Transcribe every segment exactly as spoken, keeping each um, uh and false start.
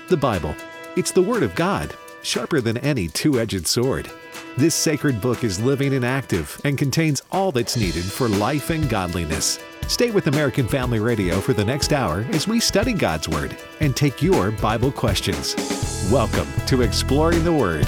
The Bible. It's the Word of God, sharper than any two-edged sword. This sacred book is living and active and contains all that's needed for life and godliness. Stay with American Family Radio for the next hour as we study God's Word and take your Bible questions. Welcome to Exploring the Word.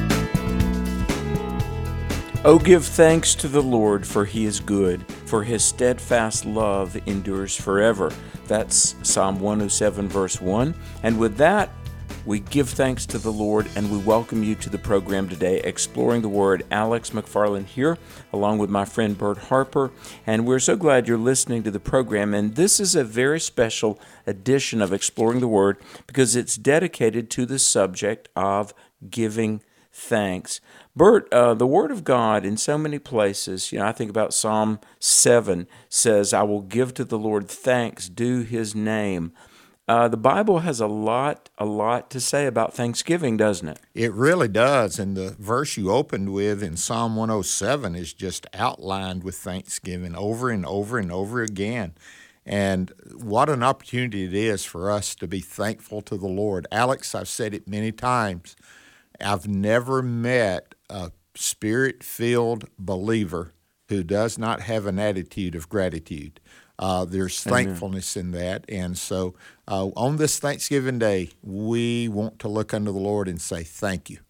Oh, give thanks to the Lord, for He is good, for His steadfast love endures forever. That's Psalm one oh seven, verse one. And with that, we give thanks to the Lord, and we welcome you to the program today, Exploring the Word. Alex McFarland here, along with my friend Bert Harper, and we're so glad you're listening to the program. And this is a very special edition of Exploring the Word because it's dedicated to the subject of giving thanks. Bert, uh, the Word of God in so many places, you know, I think about Psalm seven says, I will give to the Lord thanks, due His name. Uh, the Bible has a lot, a lot to say about Thanksgiving, doesn't it? It really does, and the verse you opened with in Psalm one oh seven is just outlined with Thanksgiving over and over and over again. And what an opportunity it is for us to be thankful to the Lord. Alex, I've said it many times, I've never met a spirit-filled believer who does not have an attitude of gratitude. Uh, there's thankfulness Amen. In that. And so uh, on this Thanksgiving Day, we want to look unto the Lord and say thank you.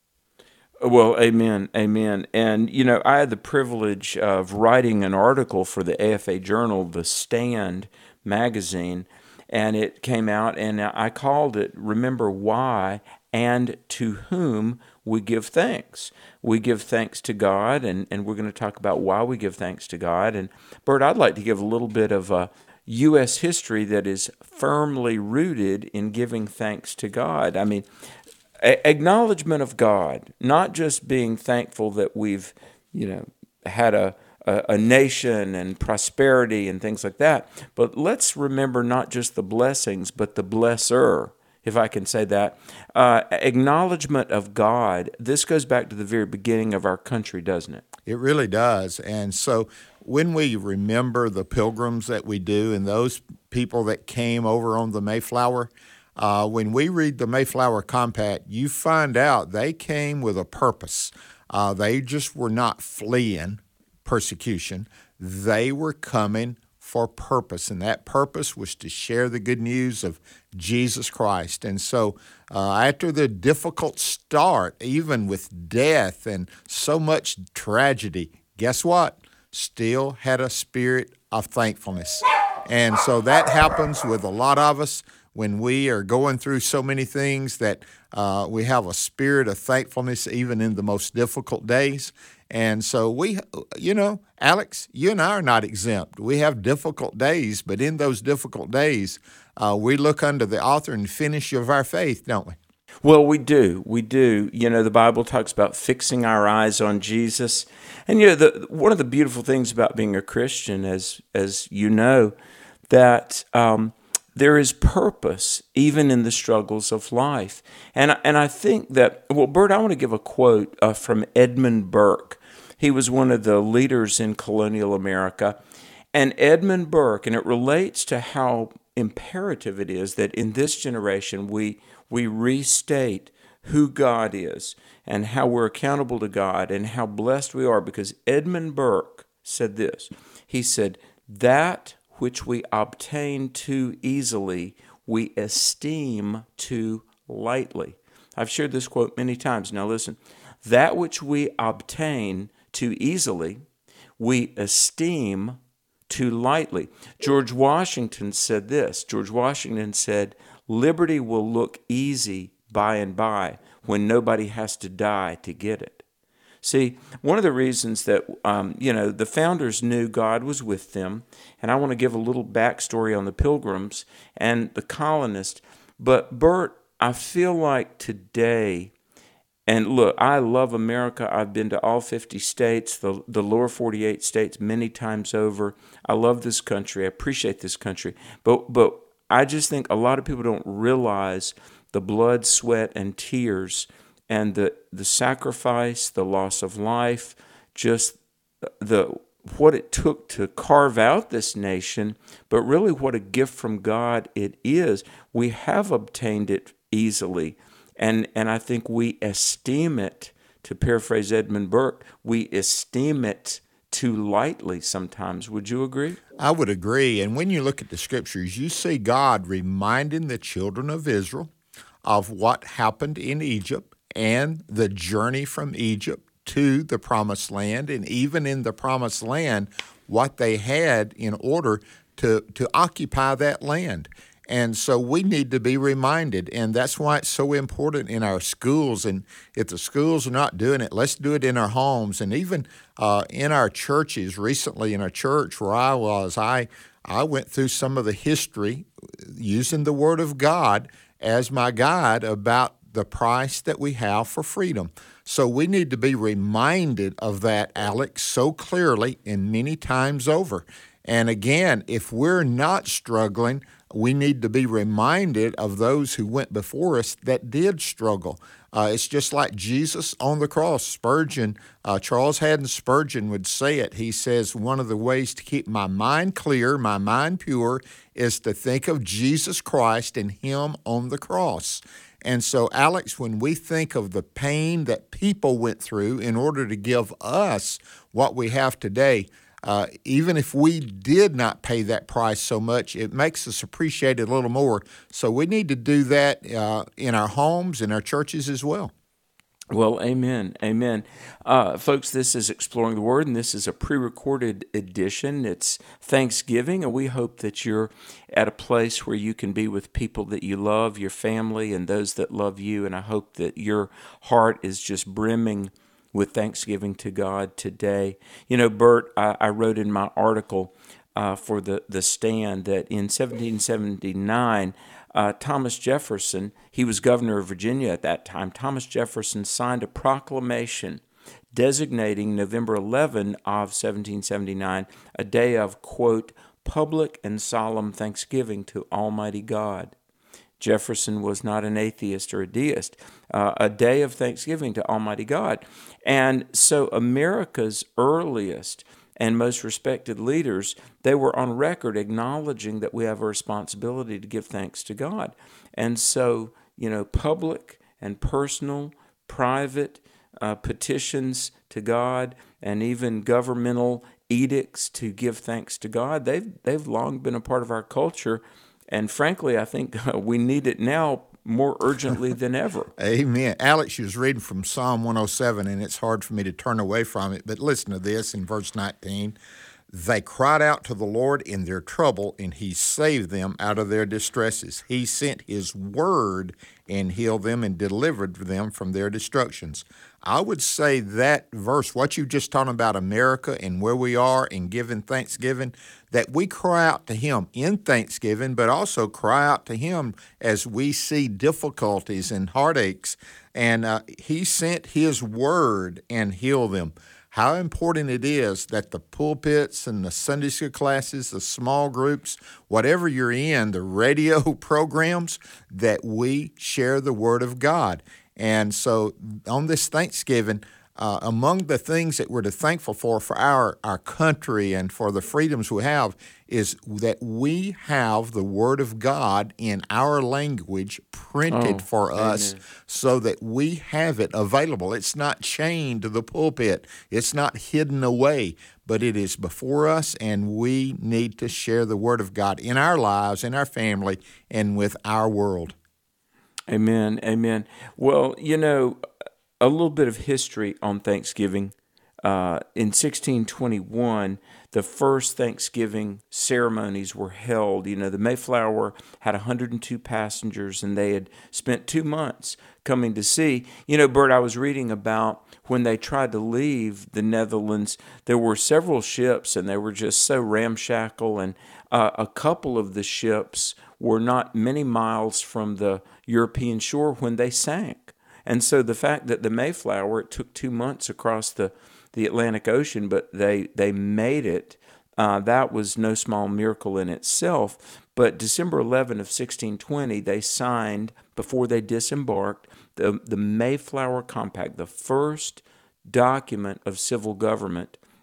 Well, amen, amen. And, you know, I had the privilege of writing an article for the A F A Journal, The Stand magazine, and it came out, and I called it, Remember Why and to Whom We Give Thanks. We give thanks to God, and, and we're going to talk about why we give thanks to God. And, Bert, I'd like to give a little bit of uh, U S history that is firmly rooted in giving thanks to God. I mean, a- acknowledgement of God, not just being thankful that we've, you know, had a A, a nation and prosperity and things like that. But let's remember not just the blessings, but the blesser, if I can say that. Uh, acknowledgement of God, this goes back to the very beginning of our country, doesn't it? It really does. And so when we remember the pilgrims that we do and those people that came over on the Mayflower, uh, when we read the Mayflower Compact, you find out they came with a purpose. Uh, they just were not fleeing persecution. They were coming for purpose, and that purpose was to share the good news of Jesus Christ. And so uh, after the difficult start, even with death and so much tragedy, guess what? Still had a spirit of thankfulness. And so that happens with a lot of us when we are going through so many things that uh, we have a spirit of thankfulness even in the most difficult days. And so we, you know, Alex, you and I are not exempt. We have difficult days, but in those difficult days, uh, we look unto the author and finisher of our faith, don't we? Well, we do. We do. You know, the Bible talks about fixing our eyes on Jesus. And, you know, the, one of the beautiful things about being a Christian, as as you know, that um, there is purpose even in the struggles of life. And, and I think that, well, Bert, I want to give a quote uh, from Edmund Burke. He was one of the leaders in colonial America. And Edmund Burke, and it relates to how imperative it is that in this generation we we restate who God is and how we're accountable to God and how blessed we are, because Edmund Burke said this. He said, that which we obtain too easily, we esteem too lightly. I've shared this quote many times. Now listen, that which we obtain too easily, we esteem too lightly. George Washington said this. George Washington said, liberty will look easy by and by when nobody has to die to get it. See, one of the reasons that, um, you know, the founders knew God was with them, and I want to give a little backstory on the Pilgrims and the colonists, but Bert, I feel like today, and look, I love America. I've been to all fifty states, the, the lower forty-eight states many times over. I love this country. I appreciate this country. But but I just think a lot of people don't realize the blood, sweat, and tears and the, the sacrifice, the loss of life, just the what it took to carve out this nation, but really what a gift from God it is. We have obtained it easily. And, and I think we esteem it, to paraphrase Edmund Burke, we esteem it too lightly sometimes. Would you agree? I would agree. And when you look at the scriptures, you see God reminding the children of Israel of what happened in Egypt and the journey from Egypt to the promised land, and even in the promised land, what they had in order to, to occupy that land. And so we need to be reminded, and that's why it's so important in our schools. And if the schools are not doing it, let's do it in our homes, and even uh, in our churches. Recently in our church where I was, I, I went through some of the history using the Word of God as my guide about the price that we have for freedom. So we need to be reminded of that, Alex, so clearly and many times over. And again, if we're not struggling, we need to be reminded of those who went before us that did struggle. Uh, it's just like Jesus on the cross. Spurgeon, uh, Charles Haddon Spurgeon would say it. He says, one of the ways to keep my mind clear, my mind pure, is to think of Jesus Christ and Him on the cross. And so, Alex, when we think of the pain that people went through in order to give us what we have today, Uh, even if we did not pay that price so much, it makes us appreciate it a little more. So we need to do that uh, in our homes, in our churches as well. Well, amen, amen. Uh, folks, this is Exploring the Word, and this is a pre-recorded edition. It's Thanksgiving, and we hope that you're at a place where you can be with people that you love, your family, and those that love you, and I hope that your heart is just brimming with thanksgiving to God today. You know, Bert, I, I wrote in my article uh, for the, the Stand that in seventeen seventy-nine, uh, Thomas Jefferson, he was governor of Virginia at that time, Thomas Jefferson signed a proclamation designating November eleventh of seventeen seventy-nine a day of, quote, public and solemn thanksgiving to Almighty God. Jefferson was not an atheist or a deist. Uh, a day of thanksgiving to Almighty God. And so America's earliest and most respected leaders, they were on record acknowledging that we have a responsibility to give thanks to God. And so, you know, public and personal, private uh, petitions to God, and even governmental edicts to give thanks to God, they've, they've long been a part of our culture. And frankly, I think uh, we need it now more urgently than ever. Amen. Alex, you was reading from Psalm one oh seven, and it's hard for me to turn away from it. But listen to this in verse nineteen. They cried out to the Lord in their trouble, and He saved them out of their distresses. He sent His word and healed them and delivered them from their destructions. I would say that verse, what you just talking about America and where we are and giving thanksgiving, that we cry out to Him in thanksgiving, but also cry out to Him as we see difficulties and heartaches. And uh, He sent His word and healed them. How important it is that the pulpits and the Sunday school classes, the small groups, whatever you're in, the radio programs, that we share the Word of God. And so on this Thanksgiving, uh, among the things that we're to thankful for for our, our country and for the freedoms we have is that we have the Word of God in our language printed Oh, for us amen. so that we have it available. It's not chained to the pulpit. It's not hidden away, but it is before us, and we need to share the Word of God in our lives, in our family, and with our world. Amen, amen. Well, you know, a little bit of history on Thanksgiving. Uh, in sixteen twenty-one, the first Thanksgiving ceremonies were held. You know, the Mayflower had one hundred two passengers, and they had spent two months coming to see. You know, Bert, I was reading about when they tried to leave the Netherlands, there were several ships, and they were just so ramshackle, and uh, a couple of the ships were not many miles from the European shore when they sank. And so the fact that the Mayflower, it took two months across the, the Atlantic Ocean, but they, they made it, uh, that was no small miracle in itself. But December eleventh of sixteen twenty, they signed, before they disembarked, the, the Mayflower Compact, the first document of civil government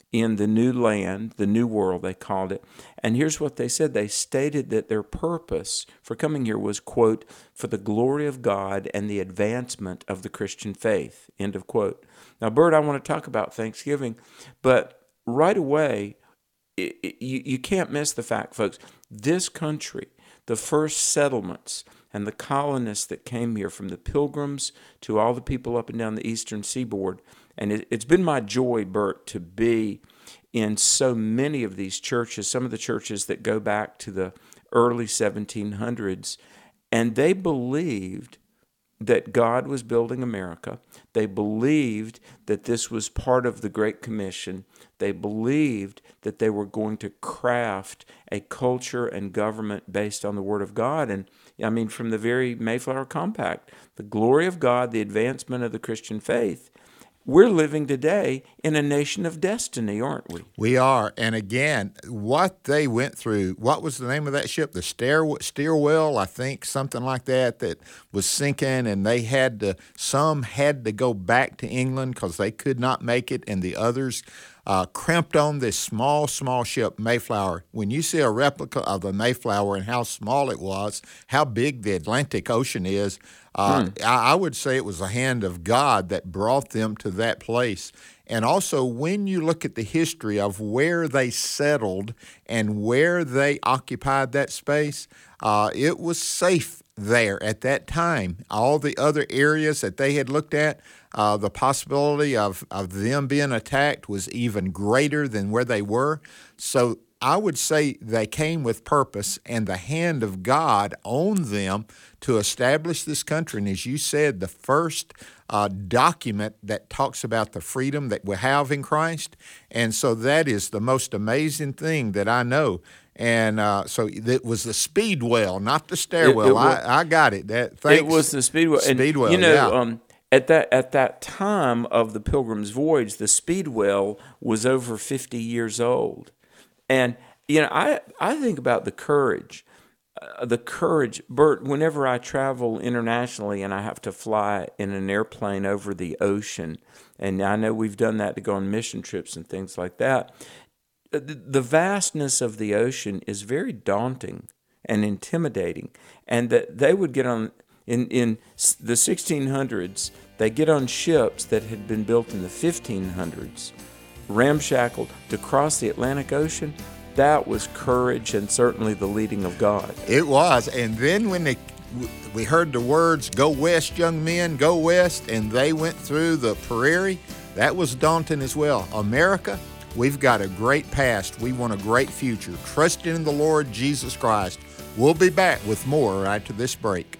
in the new land, the new world, they called it. And here's what they said. They stated that their purpose for coming here was, quote, for the glory of God and the advancement of the Christian faith, end of quote. Now, Bert, I want to talk about Thanksgiving, but right away, it, it, you, you can't miss the fact, folks, this country, the first settlements and the colonists that came here, from the Pilgrims to all the people up and down the eastern seaboard. And it, it's been my joy, Bert, to be in so many of these churches, some of the churches that go back to the early seventeen hundreds, and they believed that God was building America. They believed that this was part of the Great Commission. They believed that they were going to craft a culture and government based on the Word of God. And I mean, from the very Mayflower Compact, the glory of God, the advancement of the Christian faith. We're living today in a nation of destiny, aren't we? We are. And again, what they went through, what was the name of that ship? The Stair, Steerwell, I think, something like that, that was sinking, and they had to, some had to go back to England because they could not make it, and the others uh, cramped on this small, small ship, Mayflower. When you see a replica of the Mayflower and how small it was, how big the Atlantic Ocean is, Uh, hmm. I, I would say it was the hand of God that brought them to that place. And also, when you look at the history of where they settled and where they occupied that space, uh, it was safe there at that time. All the other areas that they had looked at, uh, the possibility of, of them being attacked was even greater than where they were. So I would say they came with purpose, and the hand of God owned them to establish this country. And as you said, the first uh, document that talks about the freedom that we have in Christ. And so that is the most amazing thing that I know. And uh, so it was the Speedwell, not the Stairwell. It, it was, I, I got it. That, thanks. It was the Speedwell. Speedwell, and, you know, yeah. Um, At that at that time of the Pilgrim's Voyage, the Speedwell was over fifty years old. And, you know, I, I think about the courage, uh, the courage. Bert, whenever I travel internationally and I have to fly in an airplane over the ocean, and I know we've done that to go on mission trips and things like that, the, the vastness of the ocean is very daunting and intimidating. And that they would get on, in, in the sixteen hundreds, they get on ships that had been built in the fifteen hundreds, ramshackled to cross the Atlantic Ocean. That was courage and certainly the leading of God. It was. And then when they, we heard the words, "Go west, young men, go west," and they went through the prairie, that was daunting as well. America, we've got a great past. We want a great future. Trusting in the Lord Jesus Christ. We'll be back with more right after this break.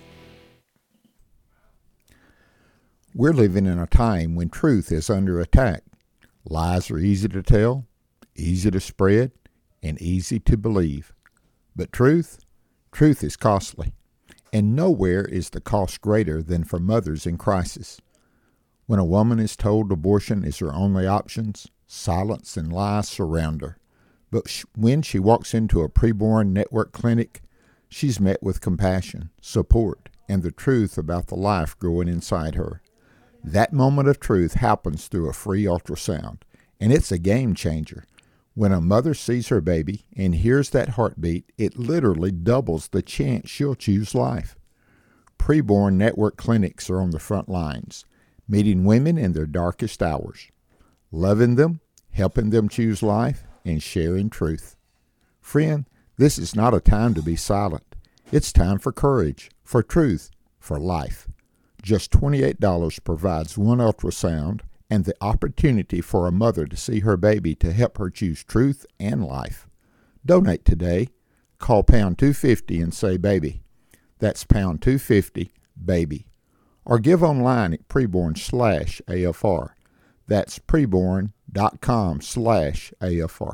We're living in a time when truth is under attack. Lies are easy to tell, easy to spread, and easy to believe. But truth, truth is costly, and nowhere is the cost greater than for mothers in crisis. When a woman is told abortion is her only options, silence and lies surround her. But sh- when she walks into a preborn network clinic, she's met with compassion, support, and the truth about the life growing inside her. That moment of truth happens through a free ultrasound, and it's a game changer. When a mother sees her baby and hears that heartbeat, it literally doubles the chance she'll choose life. Preborn network clinics are on the front lines, meeting women in their darkest hours, loving them, helping them choose life, and sharing truth. Friend, this is not a time to be silent. It's time for courage, for truth, for life. Just twenty-eight dollars provides one ultrasound and the opportunity for a mother to see her baby to help her choose truth and life. Donate today. Call pound two fifty and say baby. That's pound two fifty, baby. Or give online at preborn slash AFR. That's preborn.com slash AFR.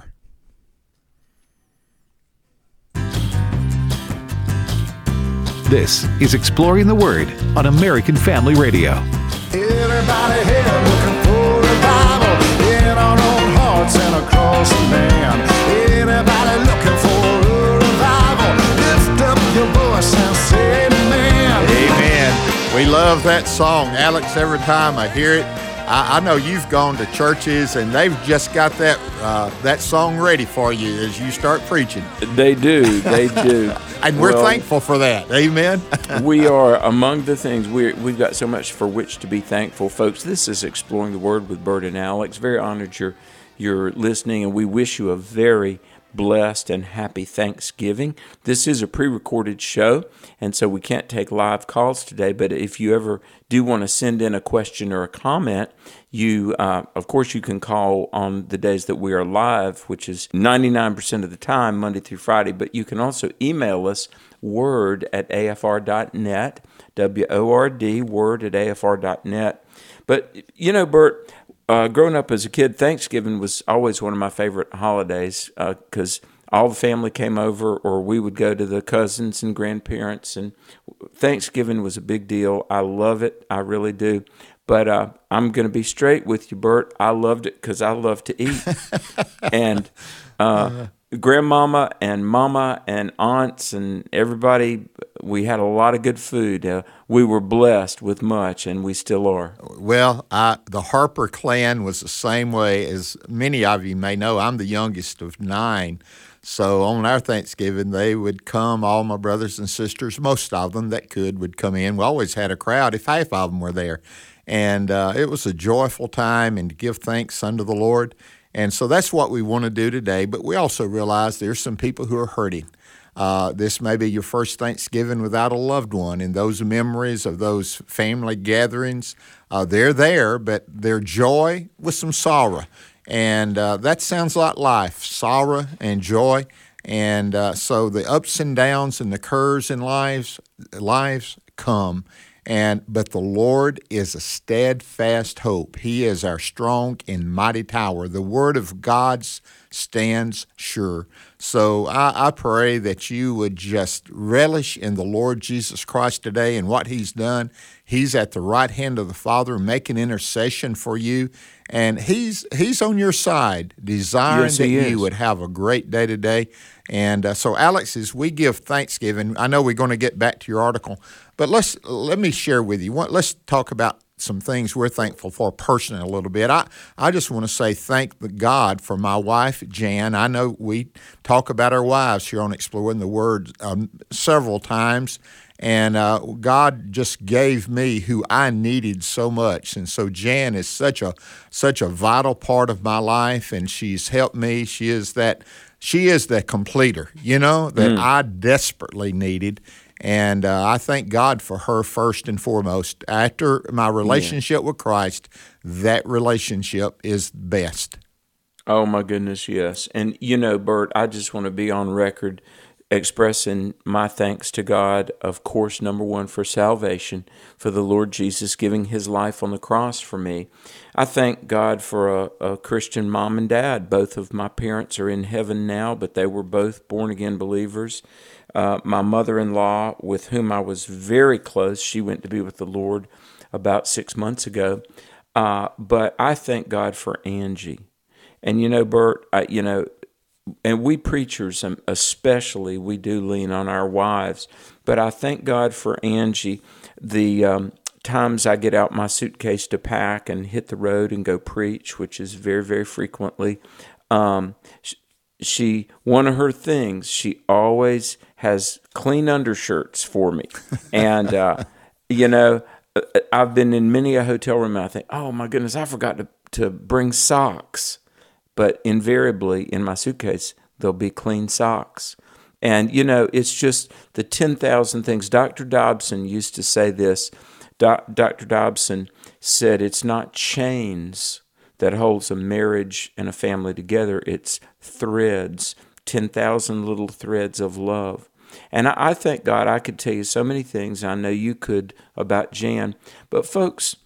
This is Exploring the Word on American Family Radio. Everybody here looking for a Bible in our own hearts and across the land. Anybody looking for a revival? Lift up your voice and say amen. Amen. We love that song, Alex. Every time I hear it, I, I know you've gone to churches and they've just got that uh, that song ready for you as you start preaching. They do, they do. And we're Well, thankful for that. Amen. we are among the things, we're, we've got so much for which to be thankful. Folks, this is Exploring the Word with Bert and Alex. Very honored you're, you're listening, and we wish you a very blessed and happy Thanksgiving. This is a pre-recorded show, and so we can't take live calls today, but if you ever do want to send in a question or a comment, you, uh, of course, you can call on the days that we are live, which is ninety-nine percent of the time, Monday through Friday, but you can also email us, word at a f r dot net, W O R D, word at a f r dot net. But, you know, Bert, Uh, growing up as a kid, Thanksgiving was always one of my favorite holidays because uh, all the family came over, or we would go to the cousins and grandparents, and Thanksgiving was a big deal. I love it. I really do. But uh, I'm going to be straight with you, Bert. I loved it because I love to eat. and uh, grandmama and mama and aunts and everybody, we had a lot of good food. Uh, we were blessed with much, and we still are. Well, I, the Harper clan was the same way. As many of you may know, I'm the youngest of nine. So on our Thanksgiving, they would come, all my brothers and sisters, most of them that could, would come in. We always had a crowd if half of them were there. And uh, it was a joyful time and to give thanks unto the Lord. And so that's what we want to do today. But we also realize there's some people who are hurting. Uh, this may be your first Thanksgiving without a loved one, and those memories of those family gatherings, uh, they're there, but they're joy with some sorrow. And uh, that sounds like life, sorrow and joy. And uh, so the ups and downs and the curves in lives, lives come. And but the Lord is a steadfast hope. He is our strong and mighty tower. The word of God stands sure. So I, I pray that you would just relish in the Lord Jesus Christ today and what He's done. He's at the right hand of the Father making intercession for you. And He's He's on your side, desiring yes, that is. you would have a great day today. And uh, so, Alex, as we give Thanksgiving, I know we're going to get back to your article, but let's let me share with you. Let's talk about some things we're thankful for personally a little bit. I, I just want to say thank the God for my wife, Jan. I know we talk about our wives here on Exploring the Word um, several times, and uh, God just gave me who I needed so much. And so Jan is such a such a vital part of my life, and she's helped me. She is that she is the completer, you know, that mm. I desperately needed. And uh, I thank God for her first and foremost. After my relationship yeah. with Christ, that relationship is best. Oh, my goodness, yes. And, you know, Bert, I just want to be on record expressing my thanks to God, of course, number one, for salvation, for the Lord Jesus giving His life on the cross for me. I thank God for a, a Christian mom and dad. Both of my parents are in heaven now, but they were both born-again believers. Uh, my mother-in-law, with whom I was very close, she went to be with the Lord about six months ago. Uh, but I thank God for Angie. And, you know, Bert, I, you know, and we preachers especially, we do lean on our wives. But I thank God for Angie. The um, times I get out my suitcase to pack and hit the road and go preach, which is very, very frequently, um, she, she one of her things, she always has clean undershirts for me. And, uh, you know, I've been in many a hotel room and I think, oh, my goodness, I forgot to, to bring socks. But invariably in my suitcase, there'll be clean socks. And, you know, it's just the ten thousand things. Doctor Dobson used to say this. Do- Doctor Dobson said it's not chains that holds a marriage and a family together. It's threads, ten thousand little threads of love. And I, I thank God I could tell you so many things. I know you could about Jan. But folks,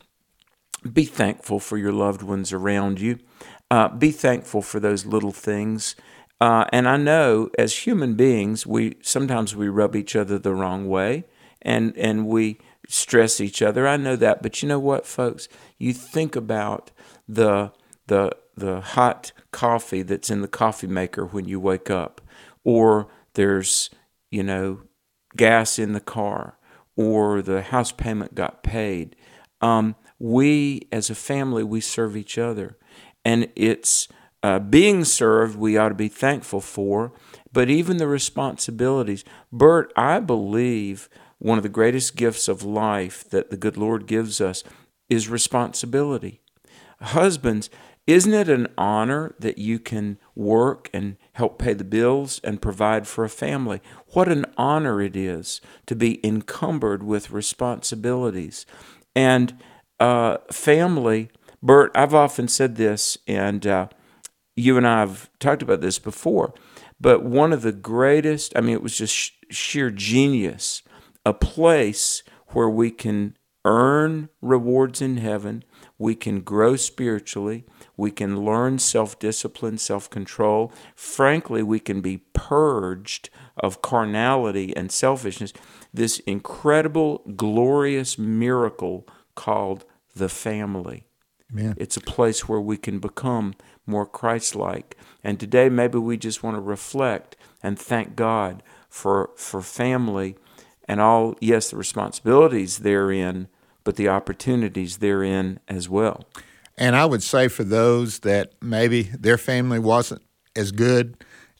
be thankful for your loved ones around you. Uh, be thankful for those little things. Uh, and I know as human beings, we sometimes we rub each other the wrong way and, and we stress each other. I know that. But you know what, folks? You think about the the the hot coffee that's in the coffee maker when you wake up, or there's, you know, gas in the car, or the house payment got paid. Um, we as a family, we serve each other. And it's uh, being served we ought to be thankful for, but even the responsibilities. Bert, I believe one of the greatest gifts of life that the good Lord gives us is responsibility. Husbands, isn't it an honor that you can work and help pay the bills and provide for a family? What an honor it is to be encumbered with responsibilities. And uh, family, Bert, I've often said this, and uh, you and I have talked about this before, but one of the greatest, I mean, it was just sh- sheer genius, a place where we can earn rewards in heaven, we can grow spiritually, we can learn self-discipline, self-control. Frankly, we can be purged of carnality and selfishness. This incredible, glorious miracle called the family. Amen. It's a place where we can become more Christ-like. And today, maybe we just want to reflect and thank God for for family and all, yes, the responsibilities therein, but the opportunities therein as well. And I would say for those that maybe their family wasn't as good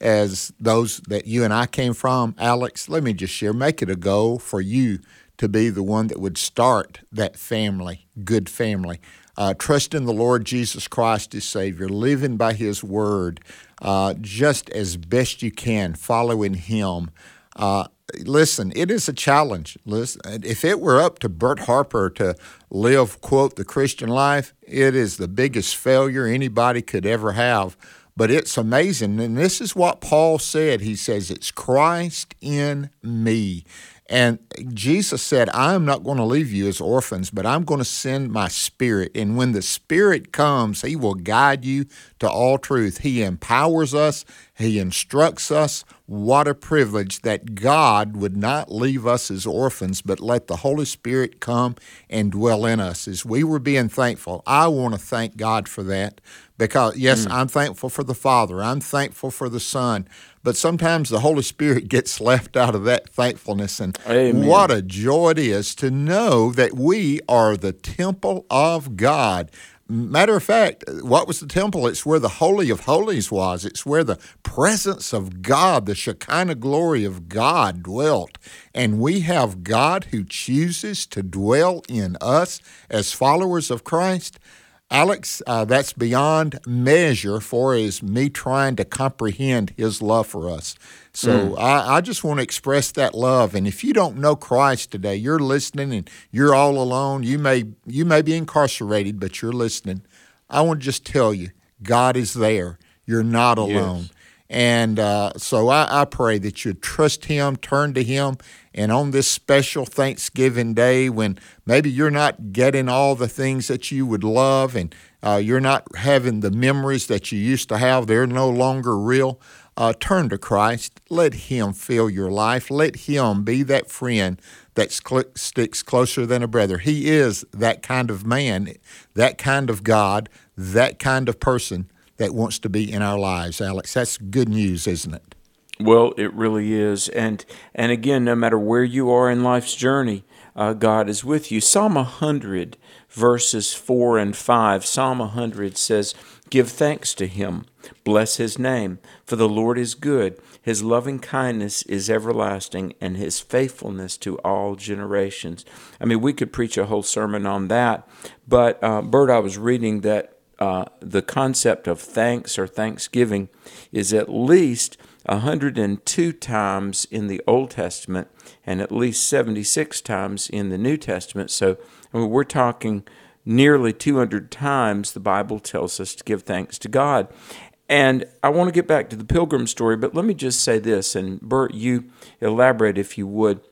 as those that you and I came from, Alex, let me just share, make it a goal for you to be the one that would start that family, good family. Uh, trust in the Lord Jesus Christ as Savior, living by His Word, uh, just as best you can, following Him. Uh, listen, it is a challenge. Listen, if it were up to Bert Harper to live, quote, the Christian life, it is the biggest failure anybody could ever have. But it's amazing, and this is what Paul said. He says, it's Christ in me. And Jesus said, I am not going to leave you as orphans, but I'm going to send my Spirit. And when the Spirit comes, He will guide you to all truth. He empowers us. He instructs us. What a privilege that God would not leave us as orphans, but let the Holy Spirit come and dwell in us. As we were being thankful, I want to thank God for that. Because, yes, mm. I'm thankful for the Father. I'm thankful for the Son. But sometimes the Holy Spirit gets left out of that thankfulness. And Amen. What a joy it is to know that we are the temple of God. Matter of fact, what was the temple? It's where the Holy of Holies was. It's where the presence of God, the Shekinah glory of God dwelt. And we have God who chooses to dwell in us as followers of Christ. Alex, uh, that's beyond measure for is me trying to comprehend His love for us. So mm. I, I just want to express that love. And if you don't know Christ today, you're listening and you're all alone. You may you may be incarcerated, but you're listening. I want to just tell you, God is there. You're not alone. Yes. And uh, so I, I pray that you trust Him, turn to Him, and on this special Thanksgiving Day when maybe you're not getting all the things that you would love and uh, you're not having the memories that you used to have, they're no longer real, uh, turn to Christ. Let Him fill your life. Let Him be that friend that cl- sticks closer than a brother. He is that kind of man, that kind of God, that kind of person that wants to be in our lives, Alex. That's good news, isn't it? Well, it really is. And and again, no matter where you are in life's journey, uh, God is with you. Psalm one hundred, verses four and five, Psalm one hundred says, give thanks to Him, bless His name, for the Lord is good. His loving kindness is everlasting, and His faithfulness to all generations. I mean, we could preach a whole sermon on that. But, uh, Bert, I was reading that Uh, the concept of thanks or thanksgiving is at least one hundred two times in the Old Testament and at least seventy-six times in the New Testament. So I mean, we're talking nearly two hundred times the Bible tells us to give thanks to God. And I want to get back to the Pilgrim story, but let me just say this, and Bert, you elaborate if you would.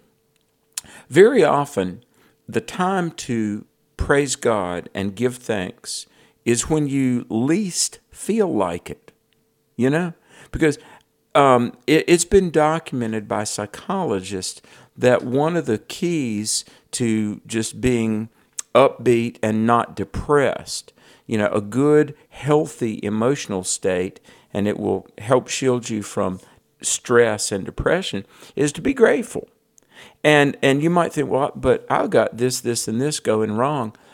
Very often, the time to praise God and give thanks is when you least feel like it, you know? Because um, it, it's been documented by psychologists that one of the keys to just being upbeat and not depressed, you know, a good, healthy emotional state, and it will help shield you from stress and depression, is to be grateful. And and you might think, well, but I've got this, this, and this going wrong.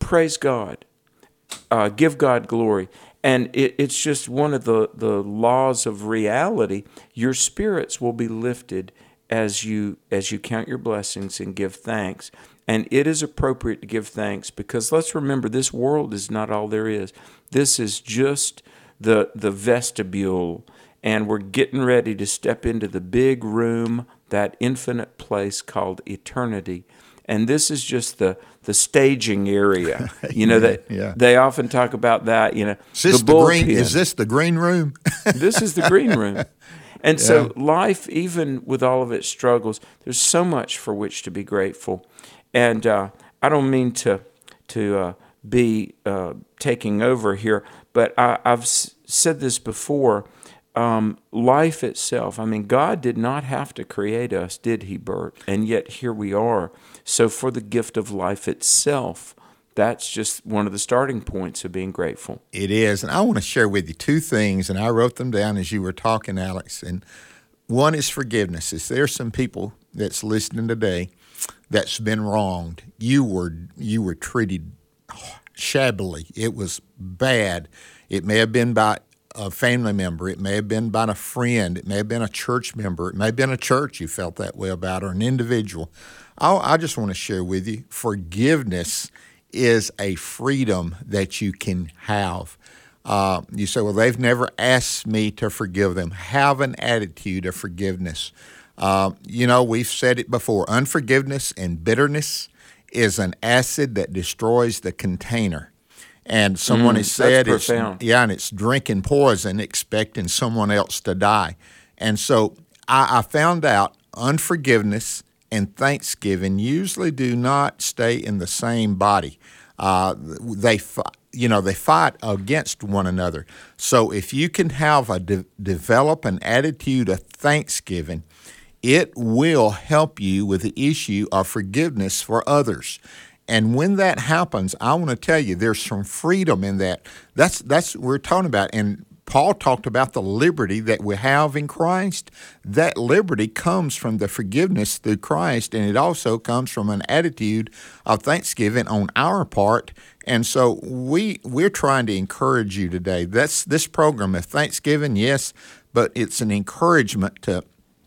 praise God, uh, give God glory. And it, it's just one of the, the laws of reality. Your spirits will be lifted as you as you count your blessings and give thanks. And it is appropriate to give thanks because let's remember, this world is not all there is. This is just the the vestibule, and we're getting ready to step into the big room, that infinite place called eternity. And this is just the, the staging area. You know, that yeah. they often talk about that, you know, Is this the the green, bullpen. is this the green room? This is the green room. And Yeah. so life, even with all of its struggles, there's so much for which to be grateful. And uh, I don't mean to to uh, be uh, taking over here, but I, I've s- said this before. Um, life itself, I mean, God did not have to create us, did he, Bert? And yet here we are. So for the gift of life itself, that's just one of the starting points of being grateful. It is. And I want to share with you two things, and I wrote them down as you were talking, Alex. And one is forgiveness. Is there some people that's listening today that's been wronged? You were you were treated shabbily. It was bad. It may have been by a family member. It may have been by a friend. It may have been a church member. It may have been a church you felt that way about, or an individual. I, I just want to share with you, forgiveness is a freedom that you can have. Uh, you say, well, they've never asked me to forgive them. Have an attitude of forgiveness. Uh, you know, we've said it before. Unforgiveness and bitterness is an acid that destroys the container. And someone Mm, has said, that's it's, profound. yeah, and it's drinking poison, expecting someone else to die. And so I, I found out unforgiveness and thanksgiving usually do not stay in the same body. Uh, they, fi- you know, they fight against one another. So if you can have a de- develop an attitude of thanksgiving, it will help you with the issue of forgiveness for others. And when that happens, I want to tell you, there's some freedom in that. That's that's what we're talking about. And Paul talked about the liberty that we have in Christ. That liberty comes from the forgiveness through Christ, and it also comes from an attitude of thanksgiving on our part. And so we we're trying to encourage you today. That's this program of Thanksgiving, yes, but it's an encouragement to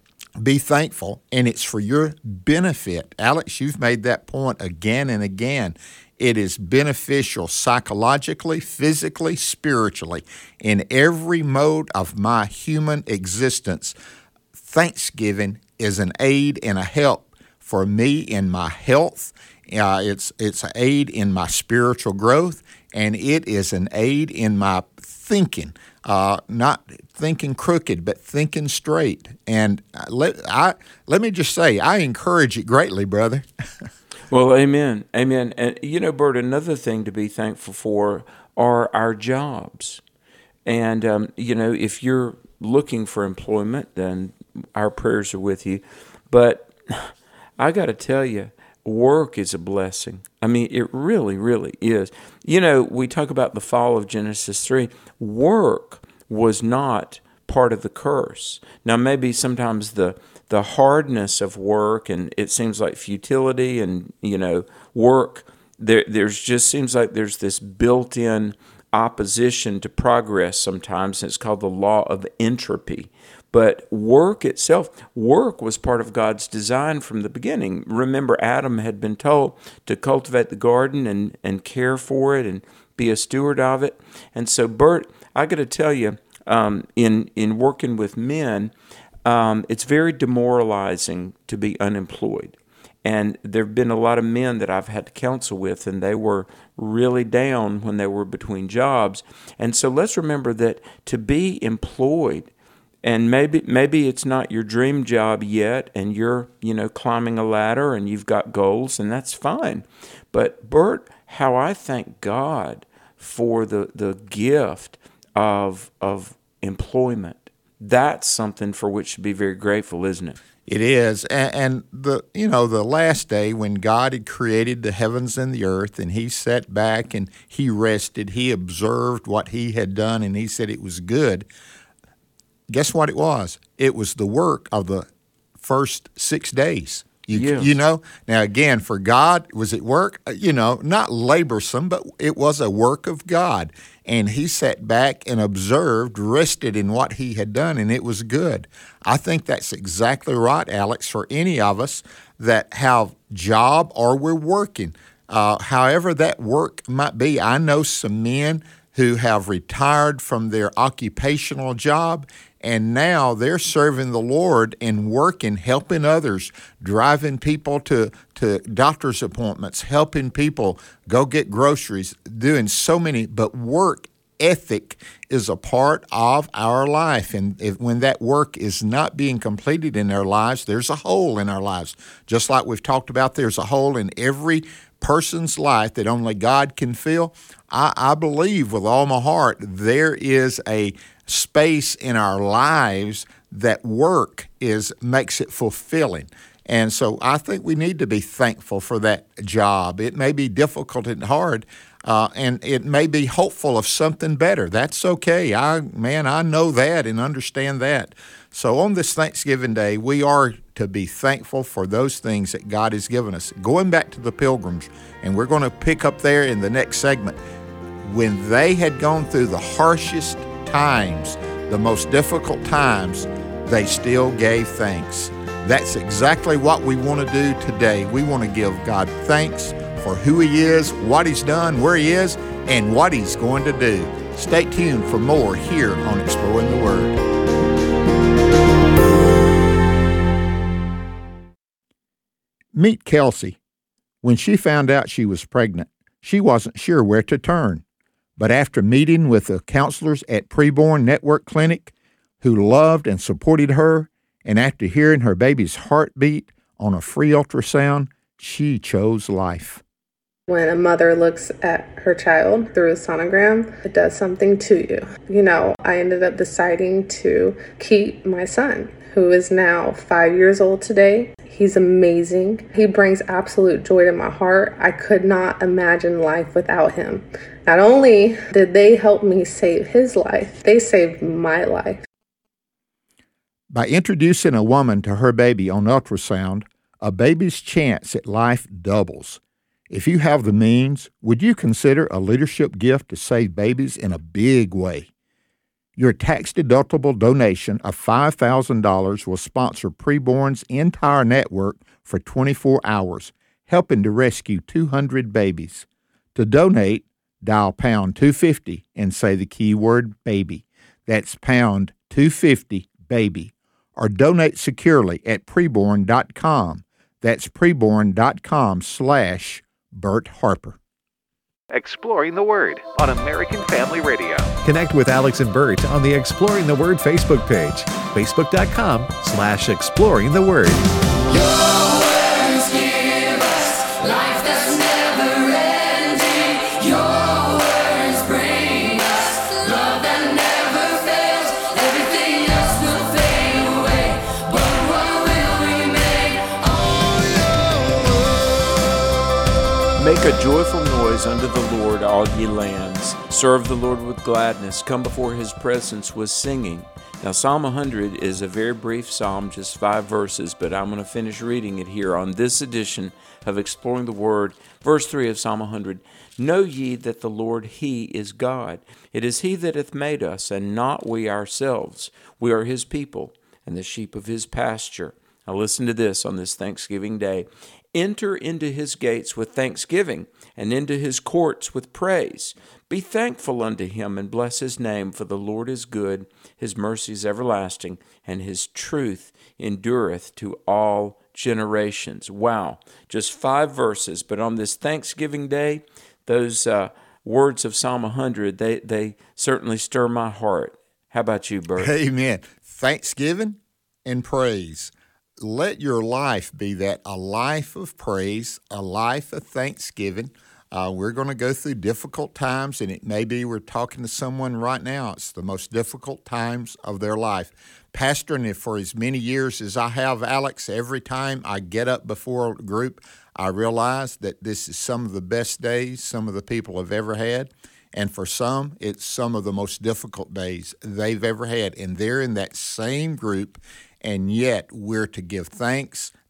be thankful, and it's for your benefit. Alex, you've made that point again and again. It is beneficial psychologically, physically, spiritually, in every mode of my human existence. Thanksgiving is an aid and a help for me in my health. Uh, it's it's an aid in my spiritual growth, and it is an aid in my thinking. Uh, not thinking crooked, but thinking straight. And let I let me just say, I encourage it greatly, brother. Well, amen, amen. And you know, Bert, another thing to be thankful for are our jobs. And um, you know, if you're looking for employment, then our prayers are with you. But I got to tell you, work is a blessing. I mean, it really, really is. You know, we talk about the fall of Genesis three. Work was not part of the curse. Now, maybe sometimes the the hardness of work, and it seems like futility, and you know, work. There, there's just seems like there's this built-in opposition to progress sometimes. And it's called the law of entropy. But work itself, work was part of God's design from the beginning. Remember, Adam had been told to cultivate the garden and, and care for it and be a steward of it. And so, Bert, I got to tell you, um, in, in working with men, um, it's very demoralizing to be unemployed. And there have been a lot of men that I've had to counsel with, and they were really down when they were between jobs. And so let's remember that to be employed, and maybe maybe it's not your dream job yet, and you're, you know, climbing a ladder and you've got goals, and that's fine. But Bert, how I thank God for the, the gift of of employment. That's something for which to be very grateful, isn't it? It is, and, and the you know the last day when God had created the heavens and the earth, and He sat back and He rested, He observed what He had done, and He said it was good. Guess what it was? It was the work of the first six days. You, Yes. you know, now again, for God, was it work? Uh, You know, not laborsome, but it was a work of God. And he sat back and observed, rested in what he had done, and it was good. I think that's exactly right, Alex, for any of us that have job or we're working. Uh, however that work might be, I know some men who have retired from their occupational job, and now they're serving the Lord and working, helping others, driving people to, to doctor's appointments, helping people go get groceries, doing so many. But work ethic is a part of our life. And if, when that work is not being completed in their lives, there's a hole in our lives. Just like we've talked about, there's a hole in every person's life that only God can fill. I, I believe with all my heart there is a space in our lives that work is makes it fulfilling. And so I think we need to be thankful for that job. It may be difficult and hard, uh, and it may be hopeful of something better. That's okay. I man, I know that and understand that. So on this Thanksgiving Day, we are to be thankful for those things that God has given us. Going back to the Pilgrims, and we're going to pick up there in the next segment, when they had gone through the harshest times, the most difficult times, they still gave thanks. That's exactly what we want to do today. We want to give God thanks for who He is, what He's done, where He is, and what He's going to do. Stay tuned for more here on Exploring the Word. Meet Kelsey. When she found out she was pregnant, she wasn't sure where to turn. But after meeting with the counselors at Preborn Network Clinic, who loved and supported her, and after hearing her baby's heartbeat on a free ultrasound, she chose life. When a mother looks at her child through a sonogram, it does something to you. You know, I ended up deciding to keep my son, who is now five years old today. He's amazing. He brings absolute joy to my heart. I could not imagine life without him. Not only did they help me save his life, they saved my life. By introducing a woman to her baby on ultrasound, a baby's chance at life doubles. If you have the means, would you consider a leadership gift to save babies in a big way? Your tax-deductible donation of five thousand dollars will sponsor Preborn's entire network for twenty-four hours, helping to rescue two hundred babies. To donate, dial pound two fifty and say the keyword baby. That's pound two fifty baby. Or donate securely at preborn dot com. That's preborn dot com slash Bert Harper. Exploring the Word on American Family Radio. Connect with Alex and Bert on the Exploring the Word Facebook page, facebook.com slash exploring the word. Your words give us life that's never ending. Your words bring us love that never fails. Everything else will fade away, but what will remain? Make a joyful noise unto the Lord, all ye lands. Serve the Lord with gladness. Come before His presence with singing. Now, Psalm one hundred is a very brief psalm, just five verses, but I'm going to finish reading it here on this edition of Exploring the Word. Verse three of Psalm one hundred, Know ye that the Lord, He is God. It is He that hath made us, and not we ourselves. We are His people, and the sheep of His pasture. Now listen to this on this Thanksgiving Day. Enter into His gates with thanksgiving, and into His courts with praise. Be thankful unto Him, and bless His name, for the Lord is good, His mercy is everlasting, and His truth endureth to all generations. Wow, just five verses, but on this Thanksgiving Day, those uh, words of Psalm one hundred, they, they certainly stir my heart. How about you, Bert? Amen. Thanksgiving and praise. Let your life be that, a life of praise, a life of thanksgiving. Uh, we're going to go through difficult times, and it may be we're talking to someone right now. It's the most difficult times of their life. Pastoring for as many years as I have, Alex, every time I get up before a group, I realize that this is some of the best days some of the people have ever had. And for some, it's some of the most difficult days they've ever had. And they're in that same group. And yet we're to give thanks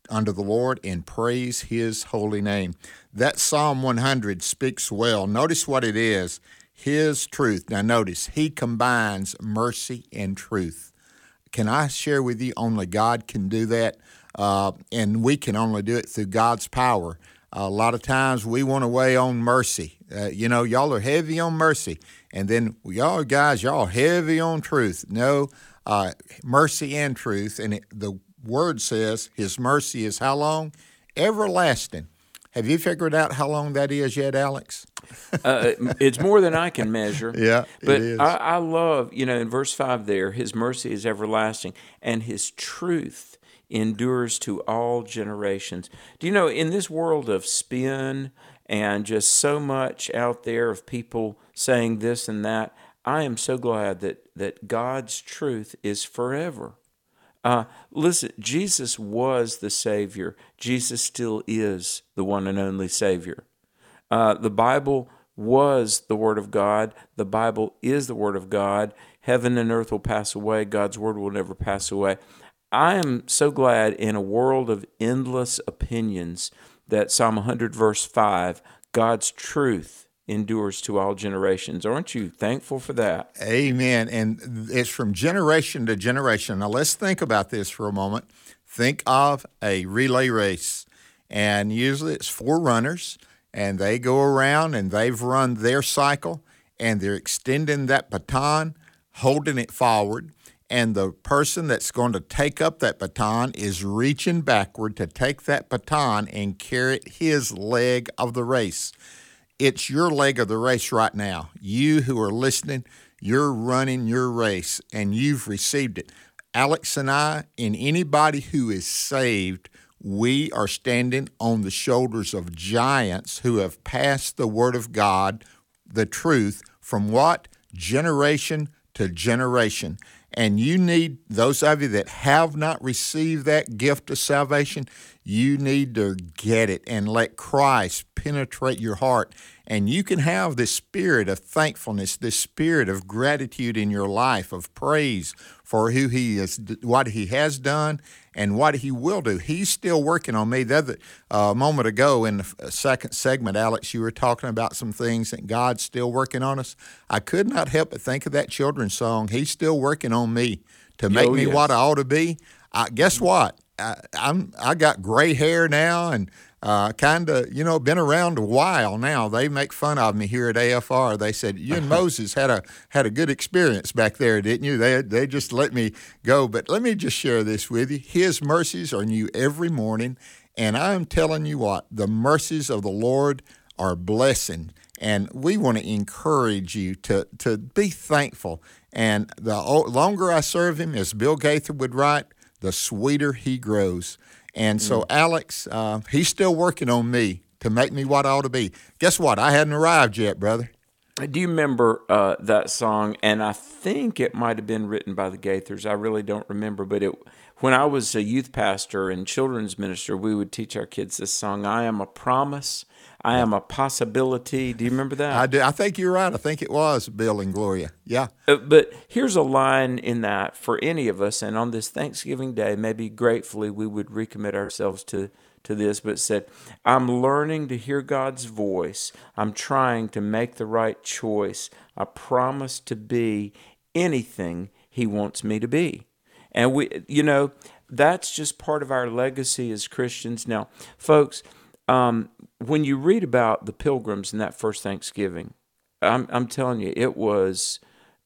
unto the Lord and praise his holy name. That Psalm one hundred speaks well. Notice what it is. His truth. Now notice, he combines mercy and truth. Can I share with you, only God can do that, uh, and we can only do it through God's power. A lot of times we want to weigh on mercy. Uh, you know, y'all are heavy on mercy, and then y'all guys, y'all heavy on truth. No, uh, mercy and truth, and it, the word says his mercy is how long? Everlasting. Have you figured out how long that is yet, Alex? uh, it's more than I can measure. Yeah, but it is. I, I love, you know, in verse five there, his mercy is everlasting, and his truth endures to all generations. Do you know, in this world of spin and just so much out there of people saying this and that, I am so glad that, that God's truth is forever. Uh, listen, Jesus was the Savior. Jesus still is the one and only Savior. Uh, the Bible was the Word of God. The Bible is the Word of God. Heaven and earth will pass away. God's Word will never pass away. I am so glad in a world of endless opinions that Psalm one hundred verse five, God's truth endures to all generations. Aren't you thankful for that? Amen. And it's from generation to generation. Now let's think about this for a moment. Think of a relay race, and usually it's four runners, and they go around and they've run their cycle, and they're extending that baton, holding it forward, and the person that's going to take up that baton is reaching backward to take that baton and carry his leg of the race. It's your leg of the race right now. You who are listening, you're running your race, and you've received it. Alex and I, and anybody who is saved, we are standing on the shoulders of giants who have passed the Word of God, the truth, from what? Generation to generation. And you need, those of you that have not received that gift of salvation, you need to get it and let Christ penetrate your heart. And you can have this spirit of thankfulness, this spirit of gratitude in your life, of praise for who He is, what He has done, and what He will do. He's still working on me. The other uh, moment ago in the second segment, Alex, you were talking about some things that God's still working on us. I could not help but think of that children's song, He's Still Working on Me to make Oh, me yes. what I ought to be. I, guess what? I, I'm I got gray hair now, and uh, kind of, you know, been around a while now. They make fun of me here at A F R. They said, you and Moses had a had a good experience back there, didn't you? They they just let me go. But let me just share this with you. His mercies are new every morning, and I'm telling you what, the mercies of the Lord are blessing. And we want to encourage you to, to be thankful. And the longer I serve Him, as Bill Gaither would write, the sweeter He grows. And so, mm. Alex, uh, He's still working on me to make me what I ought to be. Guess what? I hadn't arrived yet, brother. Do you remember uh, that song? And I think it might have been written by the Gaithers. I really don't remember. But it, when I was a youth pastor and children's minister, we would teach our kids this song, I am a promise, I am a possibility. Do you remember that? I do. I think you're right. I think it was Bill and Gloria. Yeah. Uh, but here's a line in that for any of us, and on this Thanksgiving Day, maybe gratefully we would recommit ourselves to, to this, but it said, I'm learning to hear God's voice. I'm trying to make the right choice. I promise to be anything He wants me to be. And we, you know, that's just part of our legacy as Christians. Now, folks, um, when you read about the Pilgrims in that first Thanksgiving, I'm, I'm telling you, it was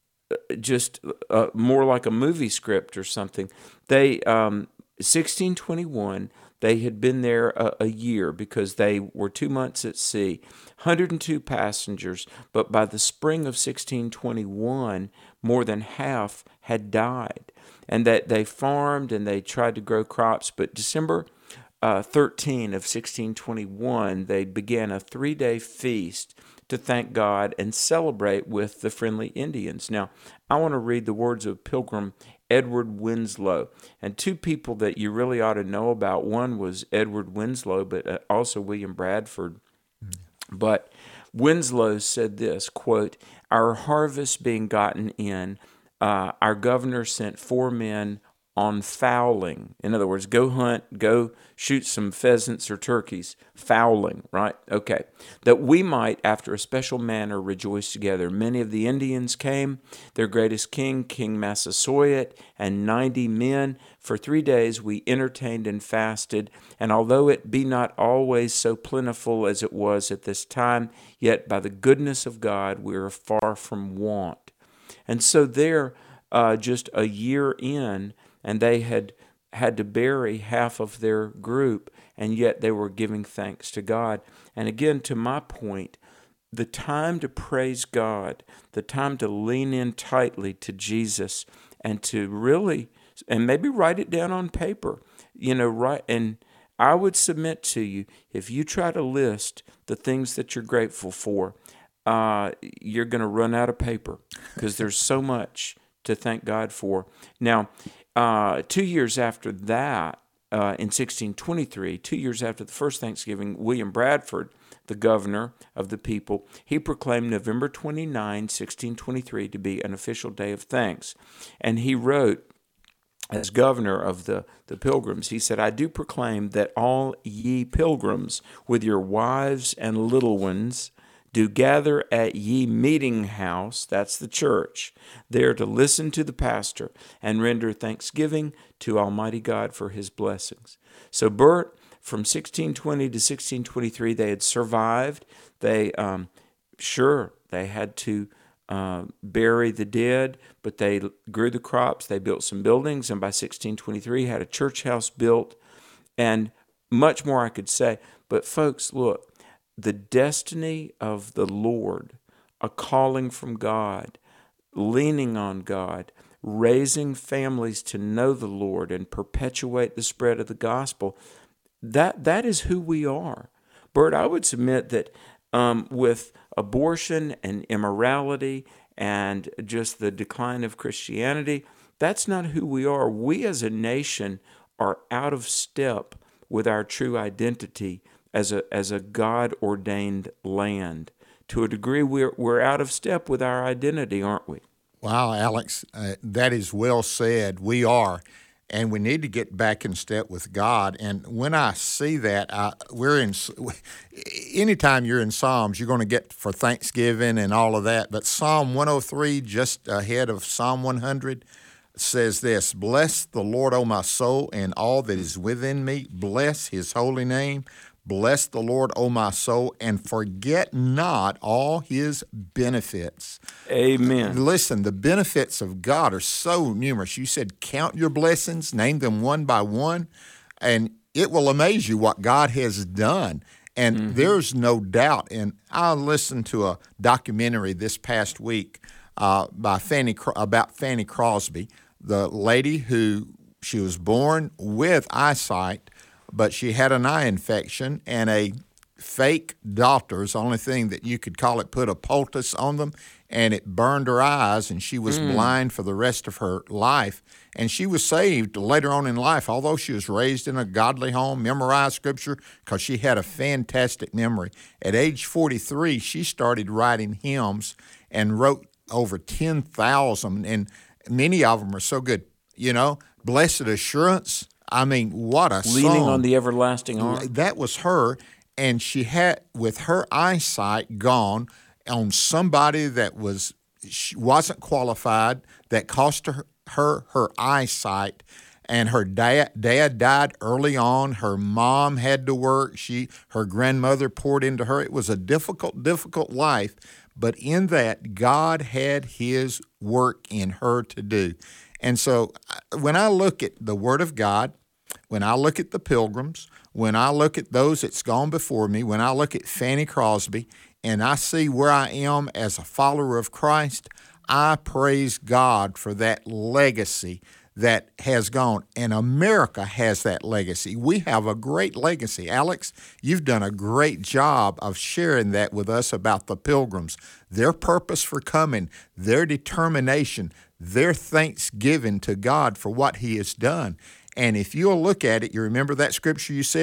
just uh, more like a movie script or something. They, um, sixteen twenty-one, they had been there a, a year because they were two months at sea, one hundred two passengers, but by the spring of sixteen twenty-one, more than half had died. And that they farmed and they tried to grow crops, but December uh, thirteenth of sixteen twenty-one, they began a three-day feast to thank God and celebrate with the friendly Indians. Now, I want to read the words of Pilgrim Edward Winslow, and two people that you really ought to know about. One was Edward Winslow, but also William Bradford. Mm. But Winslow said this, quote, our harvest being gotten in, uh, our governor sent four men on fowling. In other words, go hunt, go shoot some pheasants or turkeys, fowling, right? Okay. That we might, after a special manner, rejoice together. Many of the Indians came, their greatest king, King Massasoit, and ninety men. For three days we entertained and fasted, and although it be not always so plentiful as it was at this time, yet by the goodness of God we are far from want. And so there, uh, just a year in, and they had had to bury half of their group, and yet they were giving thanks to God. And again, to my point, the time to praise God, the time to lean in tightly to Jesus, and to really, and maybe write it down on paper, you know, right. And I would submit to you, if you try to list the things that you're grateful for, uh, you're going to run out of paper because there's so much to thank God for. Now, Uh, two years after that, uh, in sixteen twenty-three, two years after the first Thanksgiving, William Bradford, the governor of the people, he proclaimed November twenty-ninth, sixteen twenty-three to be an official day of thanks. And he wrote, as governor of the, the pilgrims, he said, I do proclaim that all ye pilgrims with your wives and little ones do gather at ye meeting house, that's the church, there to listen to the pastor and render thanksgiving to Almighty God for his blessings. So Bert, from sixteen twenty to sixteen twenty-three, they had survived. They, um, sure, they had to uh, bury the dead, but they grew the crops, they built some buildings, and by sixteen twenty-three had a church house built, and much more I could say. But folks, look, the destiny of the Lord, a calling from God, leaning on God, raising families to know the Lord and perpetuate the spread of the gospel, that that is who we are. Bert, I would submit that um, with abortion and immorality and just the decline of Christianity, that's not who we are. We as a nation are out of step with our true identity as a as a God-ordained land. To a degree, we're we're out of step with our identity, aren't we? Wow, Alex, uh, that is well said. We are, and we need to get back in step with God. And when I see that, I, we're in. Anytime you're in Psalms, you're going to get for Thanksgiving and all of that. But Psalm one oh three, just ahead of Psalm one hundred, says this: Bless the Lord, O my soul, and all that is within me. Bless His holy name. Bless the Lord, O my soul, and forget not all His benefits. Amen. Listen, the benefits of God are so numerous. You said count your blessings, name them one by one, and it will amaze you what God has done. And mm-hmm. there's no doubt. And I listened to a documentary this past week uh, by Fanny about Fanny Crosby, the lady who she was born with eyesight, but she had an eye infection, and a fake doctor's the only thing that you could call it, put a poultice on them, and it burned her eyes, and she was mm. blind for the rest of her life. And she was saved later on in life, although she was raised in a godly home, memorized Scripture, because she had a fantastic memory. At age forty-three, she started writing hymns and wrote over ten thousand, and many of them are so good. You know, Blessed Assurance, I mean, what a Leaning song. on the everlasting arm. That was her, and she had, with her eyesight gone, on somebody that was she wasn't qualified, that cost her her, her eyesight, and her dad dad died early on. Her mom had to work. She her grandmother poured into her. It was a difficult, difficult life, but in that, God had His work in her to do. And so when I look at the Word of God, when I look at the Pilgrims, when I look at those that's gone before me, when I look at Fanny Crosby, and I see where I am as a follower of Christ, I praise God for that legacy that has gone. And America has that legacy. We have a great legacy. Alex, you've done a great job of sharing that with us about the Pilgrims, their purpose for coming, their determination, their thanksgiving to God for what He has done. And if you'll look at it, you remember that scripture you said,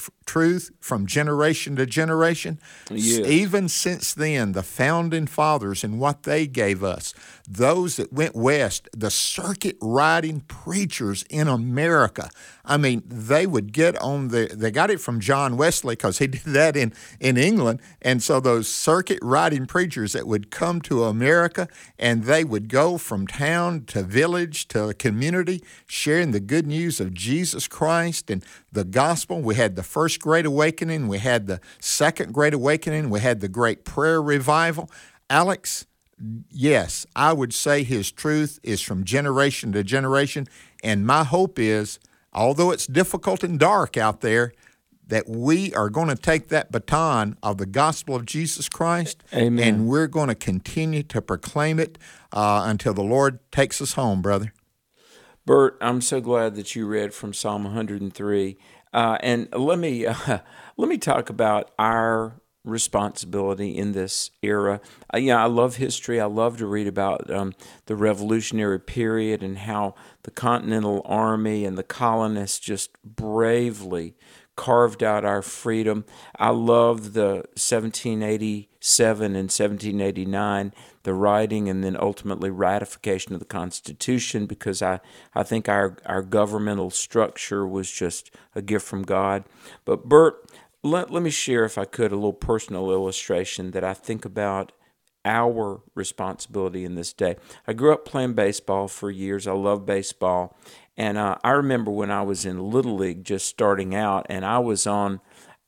f- truth from generation to generation. Yes. Even since then, the founding fathers and what they gave us, those that went west, the circuit riding preachers in America, I mean, they would get on the, they got it from John Wesley because he did that in, in England. And so those circuit riding preachers that would come to America, and they would go from town to village to community, sharing the good news of Jesus Christ and the gospel. We had the first Great Awakening. We had the second Great Awakening. We had the Great Prayer Revival. Alex, yes, I would say his truth is from generation to generation. And my hope is, although it's difficult and dark out there, that we are going to take that baton of the gospel of Jesus Christ, Amen. and we're going to continue to proclaim it uh, until the Lord takes us home, brother. Bert, I'm so glad that you read from Psalm one hundred three. Uh, and let me uh, let me talk about our responsibility in this era. Uh, yeah, I love history. I love to read about um, the Revolutionary period and how the Continental Army and the colonists just bravely carved out our freedom. I love the seventeen eighty-seven and seventeen eighty-nine, the writing and then ultimately ratification of the Constitution, because I, I think our, our governmental structure was just a gift from God. But Bert, let, let me share, if I could, a little personal illustration that I think about our responsibility in this day. I grew up playing baseball for years. I love baseball. And uh, I remember when I was in Little League just starting out, and I was on,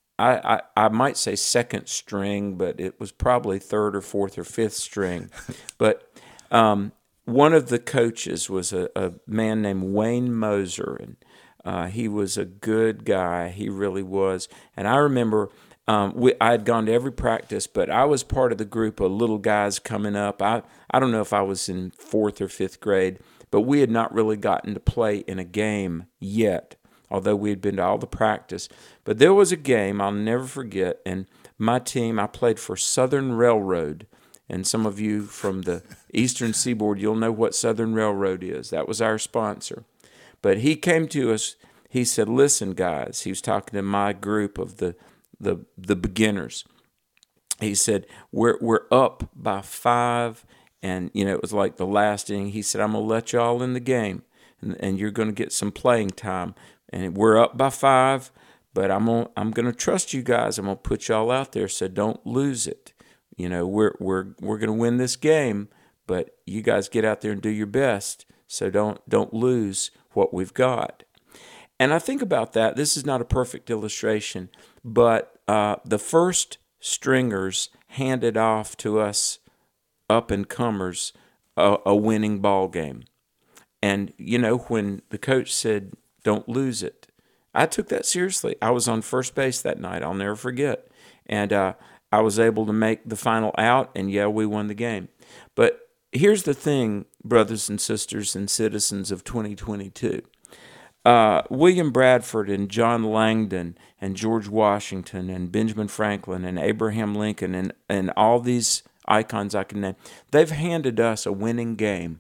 I, I, I might say second string, but it was probably third or fourth or fifth string. But um, one of the coaches was a, a man named Wayne Moser, and uh, he was a good guy. He really was. And I remember um, we, I had gone to every practice, but I was part of the group of little guys coming up. I, I don't know if I was in fourth or fifth grade, but we had not really gotten to play in a game yet, although we had been to all the practice. But there was a game I'll never forget, and my team, I played for Southern Railroad. And some of you from the Eastern Seaboard, you'll know what Southern Railroad is. That was our sponsor. But he came to us, he said, listen, guys, he was talking to my group of the the, the beginners. He said, we're we're up by five. And, you know, it was like the last inning. He said, I'm going to let you all in the game, and, and you're going to get some playing time. And we're up by five, but I'm going I'm going to trust you guys. I'm going to put y'all out there, so don't lose it. You know, we're we're we're going to win this game, but you guys get out there and do your best, so don't don't lose what we've got. And I think about that. This is not a perfect illustration, but uh, the first stringers handed off to us up-and-comers a, a winning ball game. And, you know, when the coach said, don't lose it, I took that seriously. I was on first base that night. I'll never forget. And uh, I was able to make the final out, and, yeah, we won the game. But here's the thing, brothers and sisters and citizens of twenty twenty-two. Uh, William Bradford and John Langdon and George Washington and Benjamin Franklin and Abraham Lincoln and, and all these icons I can name, they've handed us a winning game.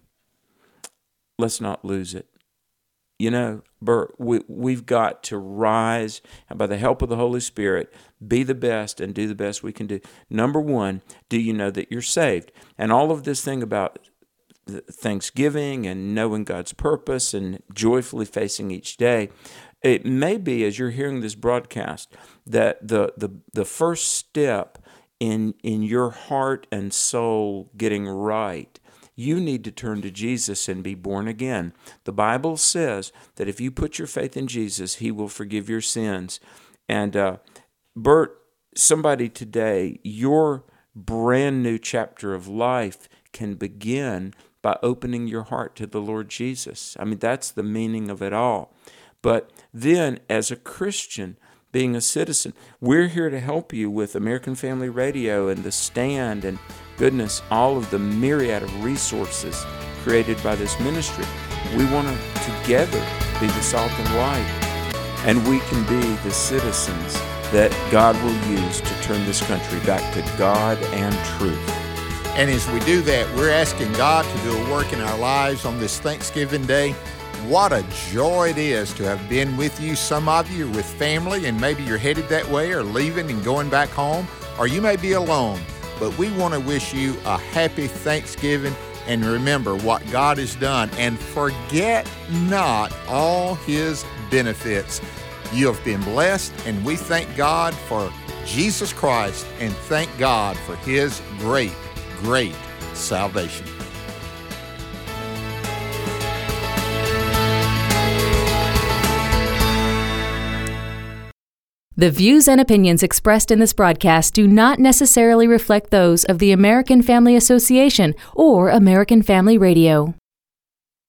Let's not lose it. You know, Bert, we, we've got to rise, and by the help of the Holy Spirit, be the best and do the best we can do. Number one, do you know that you're saved? And all of this thing about Thanksgiving and knowing God's purpose and joyfully facing each day, it may be, as you're hearing this broadcast, that the the, the first step in in your heart and soul getting right, you need to turn to Jesus and be born again. The Bible says that if you put your faith in Jesus, He will forgive your sins. And uh, Bert, somebody today, your brand new chapter of life can begin by opening your heart to the Lord Jesus. I mean, that's the meaning of it all. But then, as a Christian, being a citizen, we're here to help you with American Family Radio and The Stand and, goodness, all of the myriad of resources created by this ministry. We want to together be the salt and light, and we can be the citizens that God will use to turn this country back to God and truth. And as we do that, we're asking God to do a work in our lives on this Thanksgiving Day. What a joy it is to have been with you. Some of you are with family, and maybe you're headed that way or leaving and going back home, or you may be alone. But we want to wish you a happy Thanksgiving, and remember what God has done, and forget not all His benefits. You have been blessed, and we thank God for Jesus Christ, and thank God for His great, great salvation. The views and opinions expressed in this broadcast do not necessarily reflect those of the American Family Association or American Family Radio.